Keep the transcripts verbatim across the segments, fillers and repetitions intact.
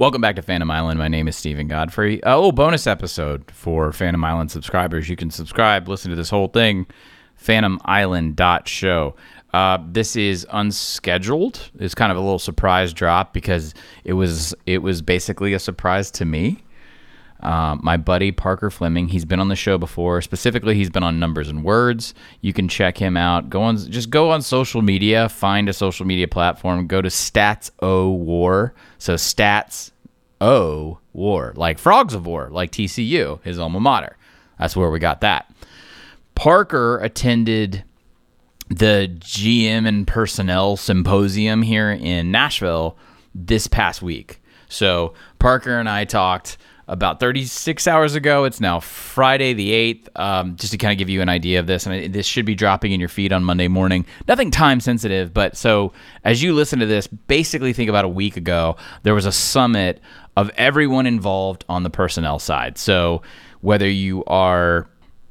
Welcome back to Phantom Island. My name is Stephen Godfrey. Uh, oh, bonus episode for Phantom Island subscribers. You can subscribe, listen to this whole thing, phantom island dot show. Uh, this is unscheduled. It's kind of a little surprise drop because it was it was basically a surprise to me. Uh, my buddy Parker Fleming, he's been on the show before. Specifically, he's been on Numbers and Words. You can check him out. Go on, just go on social media, find a social media platform, go to Stats O War. So Stats O War, like Frogs of War, like T C U, his alma mater. That's where we got that. Parker attended the G M and Personnel Symposium here in Nashville this past week. So Parker and I talked about thirty-six hours ago. It's now Friday the eighth, um, just to kind of give you an idea of this. And this should be dropping in your feed on Monday morning. Nothing time sensitive, but so as you listen to this, basically think about a week ago, there was a summit of everyone involved on the personnel side. So whether you are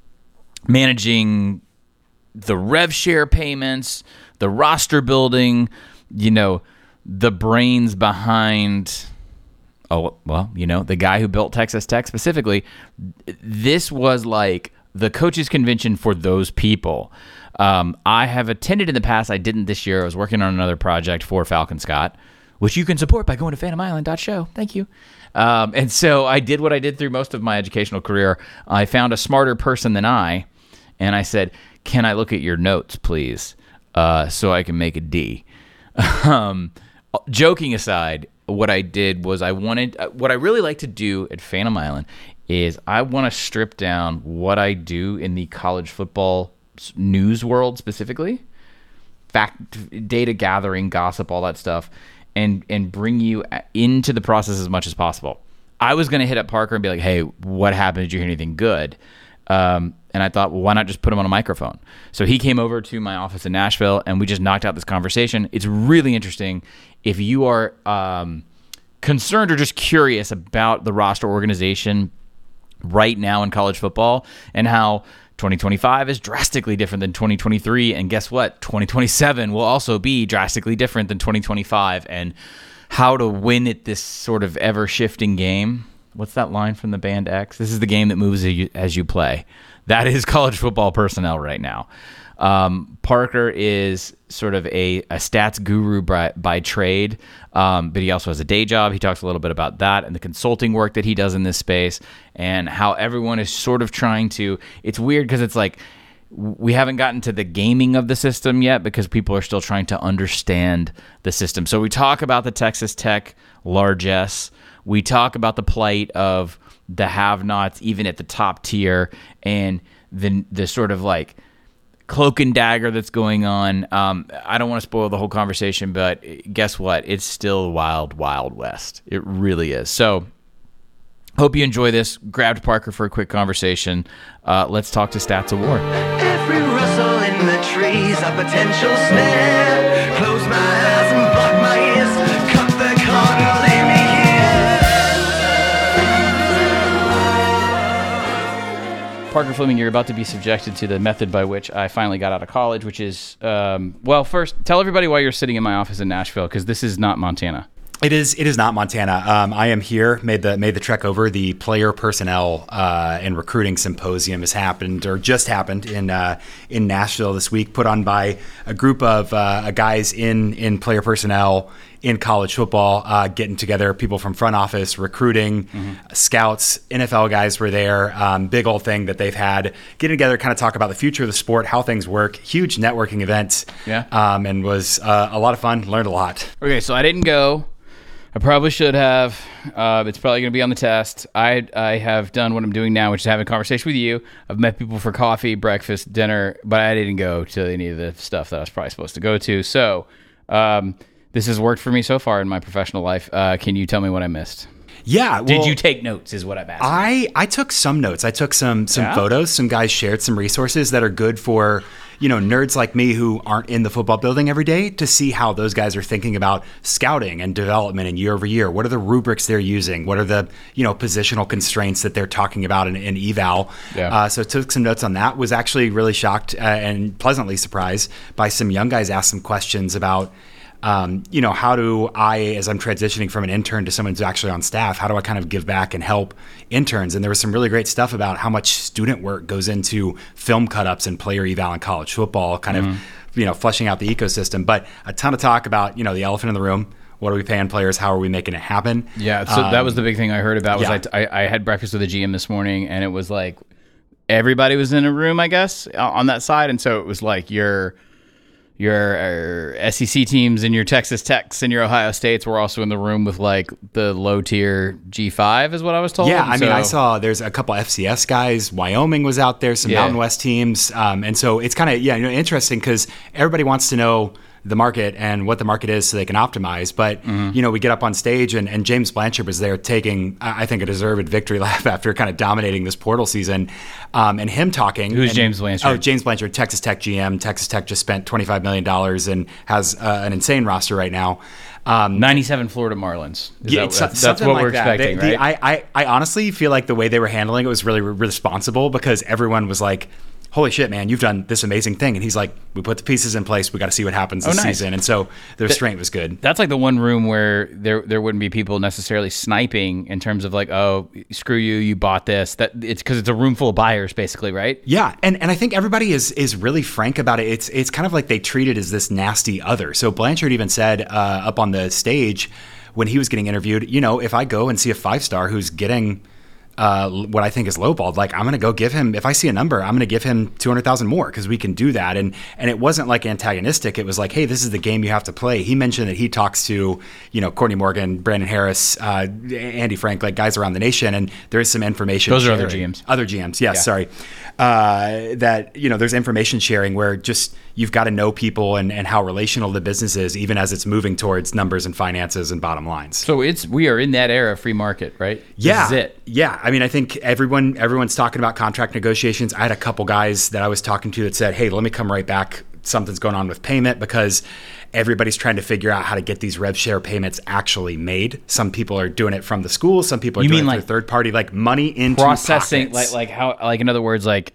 managing the rev share payments, the roster building, you know, the brains behind... Oh, well, you know, the guy who built Texas Tech specifically, this was like the coaches convention for those people. Um, I have attended in the past. I didn't this year. I was working on another project for Falcon Scott, which you can support by going to phantom island dot show. Thank you. Um, and so I did what I did through most of my educational career. I found a smarter person than I, and I said, can I look at your notes, please, uh, so I can make a D? um, joking aside, what I did was I wanted, what I really like to do at Phantom Island is I want to strip down what I do in the college football news world specifically, fact, data gathering, gossip, all that stuff, and and bring you into the process as much as possible. I was going to hit up Parker and be like, hey, what happened? Did you hear anything good? Um, and I thought, well, why not just put him on a microphone? So he came over to my office in Nashville, and we just knocked out this conversation. It's really interesting. If you are um, concerned or just curious about the roster organization right now in college football and how twenty twenty-five is drastically different than twenty twenty-three, and guess what? twenty twenty-seven will also be drastically different than twenty twenty-five, and how to win at this sort of ever-shifting game. What's that line from the band X? This is the game that moves as you, as you play. That is college football personnel right now. Um, Parker is sort of a, a stats guru by, by trade, um, but he also has a day job. He talks a little bit about that and the consulting work that he does in this space and how everyone is sort of trying to... It's weird because it's like we haven't gotten to the gaming of the system yet because people are still trying to understand the system. So we talk about the Texas Tech largesse. We talk about the plight of the have-nots, even at the top tier, and the the sort of like cloak and dagger that's going on. Um, I don't want to spoil the whole conversation, but guess what? It's still wild, wild west. It really is. So hope you enjoy this. Grabbed Parker for a quick conversation. Uh, let's talk to Stats O War. Every rustle in the trees, a potential snare. Close my eyes and block my ears. Cut the corner, leave me here. Parker Fleming, you're about to be subjected to the method by which I finally got out of college, which is, um, well, first, tell everybody why you're sitting in my office in Nashville, because this is not Montana. It is. It is not Montana. Um, I am here. Made the made the trek over. The player personnel uh, and recruiting symposium has happened, or just happened in uh, in Nashville this week. Put on by a group of uh, guys in in player personnel in college football, uh, getting together. People from front office, recruiting, mm-hmm. scouts, N F L guys were there. Um, big old thing that they've had. Getting together, kind of talk about the future of the sport, how things work. Huge networking event. Yeah. Um, and was uh, a lot of fun. Learned a lot. Okay, so I didn't go. I probably should have. Uh, it's probably going to be on the test. I I have done what I'm doing now, which is having a conversation with you. I've met people for coffee, breakfast, dinner, but I didn't go to any of the stuff that I was probably supposed to go to. So um, this has worked for me so far in my professional life. Uh, can you tell me what I missed? Yeah. Well, Did you take notes is what I'm asking. I, I took some notes. I took some some yeah? photos. Some guys shared some resources that are good for, you know, nerds like me who aren't in the football building every day to see how those guys are thinking about scouting and development and year over year. What are the rubrics they're using? What are the, you know, positional constraints that they're talking about in, in eval? Yeah. Uh, so took some notes on that. Was actually really shocked uh, and pleasantly surprised by some young guys asked some questions about um, you know, how do I, as I'm transitioning from an intern to someone who's actually on staff, how do I kind of give back and help interns? And there was some really great stuff about how much student work goes into film cut-ups and player eval in college football, kind mm-hmm. of, you know, fleshing out the ecosystem. But a ton of talk about, you know, the elephant in the room. What are we paying players? How are we making it happen? Yeah, so um, that was the big thing I heard about. Was yeah. I, I, I had breakfast with the G M this morning, and it was like everybody was in a room, I guess, on that side. And so it was like your your S E C teams and your Texas Techs and your Ohio States were also in the room with like the low tier G five is what I was told. Yeah, I so, mean, I saw there's a couple F C S guys. Wyoming was out there, some yeah. Mountain West teams. Um, and so it's kind of, yeah, you know, interesting because everybody wants to know the market and what the market is so they can optimize. But, mm-hmm. you know, we get up on stage and, and James Blanchard was there taking, I think, a deserved victory lap after kind of dominating this portal season. Um, and him talking. Who's and, James Blanchard? Oh, James Blanchard, Texas Tech G M. Texas Tech just spent twenty-five million dollars and has uh, an insane roster right now. Um, ninety-seven Florida Marlins. Is yeah, that, that's, that's what like we're that. expecting, the, the, right? I, I, I honestly feel like the way they were handling it was really re- responsible because everyone was like, holy shit, man, you've done this amazing thing. And he's like, we put the pieces in place. We got to see what happens this oh, nice. season. And so the restraint was good. That's like the one room where there there wouldn't be people necessarily sniping in terms of like, oh, screw you, you bought this. That it's because it's a room full of buyers, basically, right? Yeah, and and I think everybody is is really frank about it. It's it's kind of like they treat it as this nasty other. So Blanchard even said uh, up on the stage when he was getting interviewed, you know, if I go and see a five star who's getting Uh, what I think is lowballed, like I'm going to go give him, if I see a number, I'm going to give him two hundred thousand more because we can do that. And and it wasn't like antagonistic. It was like, hey, this is the game you have to play. He mentioned that he talks to, you know, Courtney Morgan, Brandon Harris, uh, Andy Frank, like guys around the nation. And there is some information Those sharing. are other G Ms. Other G Ms, yes, yeah. sorry. Uh, that, you know, there's information sharing where just you've got to know people and, and how relational the business is, even as it's moving towards numbers and finances and bottom lines. So it's we are in that era of free market, right? Yeah. This is it. Yeah. I mean, I think everyone everyone's talking about contract negotiations. I had a couple guys that I was talking to that said, hey, let me come right back. Something's going on with payment because everybody's trying to figure out how to get these rev share payments actually made. Some people are doing it from the school. Some people are You doing mean it like through third party, like money into processing, pockets. like like how, like in other words, like.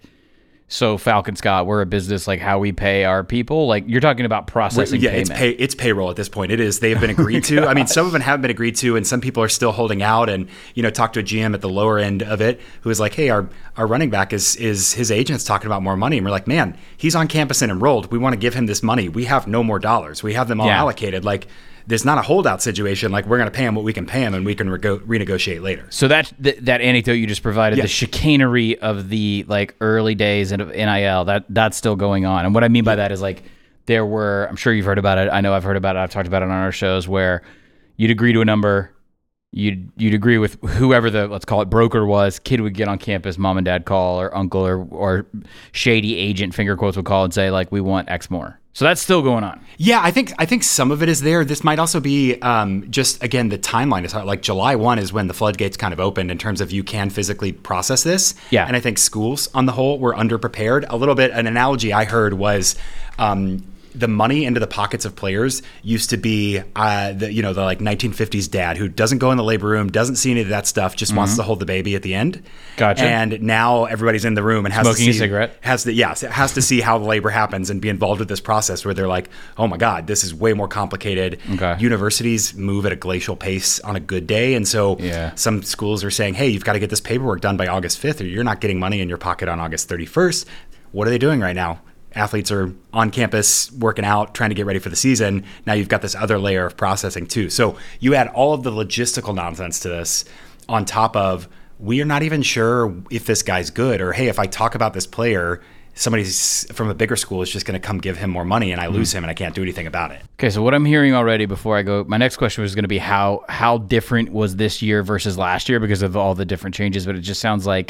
So Falcon Scott, we're a business, like how we pay our people. Like you're talking about processing yeah, payment. it's pay, it's payroll at this point. It is. They have been agreed to. I mean, some of them have been agreed to, and some people are still holding out. And you know, talk to a G M at the lower end of it who is like, "Hey, our our running back is is his agent's talking about more money," and we're like, "Man, he's on campus and enrolled. We want to give him this money. We have no more dollars. We have them all Yeah. allocated. Like." There's not a holdout situation. Like we're going to pay him what we can pay him, and we can rego- renegotiate later. So that th- that anecdote you just provided, Yeah. the chicanery of the like early days of N I L, that that's still going on. And what I mean by that is like there were, I'm sure you've heard about it. I know I've heard about it. I've talked about it on our shows where you'd agree to a number, you'd you'd agree with whoever the, let's call it, broker was. Kid would get on campus, mom and dad call, or uncle or or shady agent, finger quotes, would call and say like, we want X more. So that's still going on. Yeah, I think I think some of it is there. This might also be um, just, again, the timeline is hard. Like July first is when the floodgates kind of opened in terms of you can physically process this. Yeah. And I think schools on the whole were underprepared. A little bit, an analogy I heard was um, the money into the pockets of players used to be, uh, the you know, the like nineteen fifties dad who doesn't go in the labor room, doesn't see any of that stuff, just mm-hmm. wants to hold the baby at the end. Gotcha. And now everybody's in the room and has Smoking to a see, cigarette. Has to, yes, it has to see how the labor happens and be involved with this process where they're like, oh my God, this is way more complicated. Okay. Universities move at a glacial pace on a good day. And so Yeah. some schools are saying, hey, you've got to get this paperwork done by August fifth or you're not getting money in your pocket on August thirty-first. What are they doing right now? Athletes are on campus working out, trying to get ready for the season. Now you've got this other layer of processing too. So you add all of the logistical nonsense to this on top of, we are not even sure if this guy's good, or hey, if I talk about this player, somebody from a bigger school is just going to come give him more money and I lose him and I can't do anything about it. Okay, so what I'm hearing already before I go, my next question was going to be how how different was this year versus last year because of all the different changes, but it just sounds like,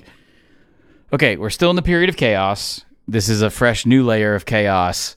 okay, we're still in the period of chaos. This is a fresh new layer of chaos.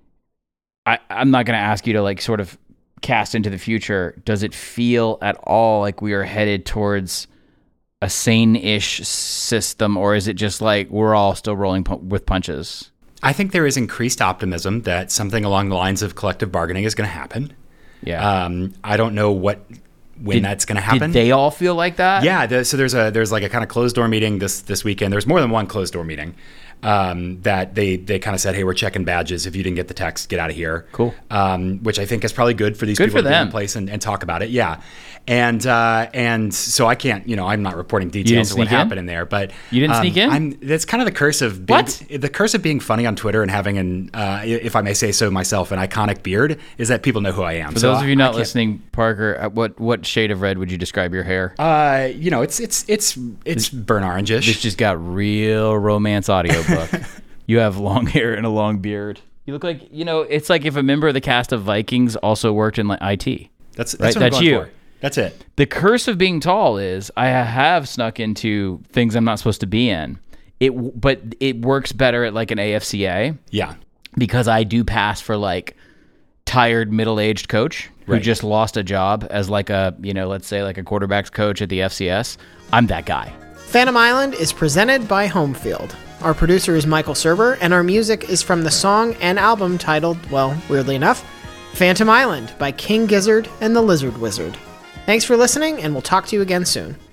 I, I'm not going to ask you to like sort of cast into the future. Does it feel at all like we are headed towards a sane-ish system, or is it just like we're all still rolling pu- with punches? I think there is increased optimism that something along the lines of collective bargaining is going to happen. Yeah. Um, I don't know what when did, that's going to happen. Did they all feel like that? Yeah. The, so there's a there's like a kind of closed door meeting this this weekend. There's more than one closed door meeting. um, that they they kind of said, hey, we're checking badges. If you didn't get the text, get out of here. Cool. Um, which I think is probably good for these Good people for to be in them. place and, and talk about it. Yeah. And uh, and so I can't, you know, I'm not reporting didn't details of what sneak in? happened in there, but You didn't um, sneak in? I'm, that's kind of the curse of being, What? the curse of being funny on Twitter and having an, uh, if I may say so myself, an iconic beard is that people know who I am. For So those of I- you not I can't- listening, Parker, uh, what what shade of red would you describe your hair? Uh, you know, it's it's it's it's burnt orangish. This just got real romance audiobook. You have long hair and a long beard. You look like, you know, it's like if a member of the cast of Vikings also worked in like I T. That's that's Right, what I'm that's going you. for. That's it. The curse of being tall is I have snuck into things I'm not supposed to be in. It, but it works better at like an A F C A Yeah. because I do pass for like tired middle-aged coach who Right. just lost a job as like a, you know, let's say like a quarterback's coach at the F C S. I'm that guy. Phantom Island is presented by Homefield. Our producer is Michael Serber, and our music is from the song and album titled, well, weirdly enough, Phantom Island by King Gizzard and the Lizard Wizard. Thanks for listening, and we'll talk to you again soon.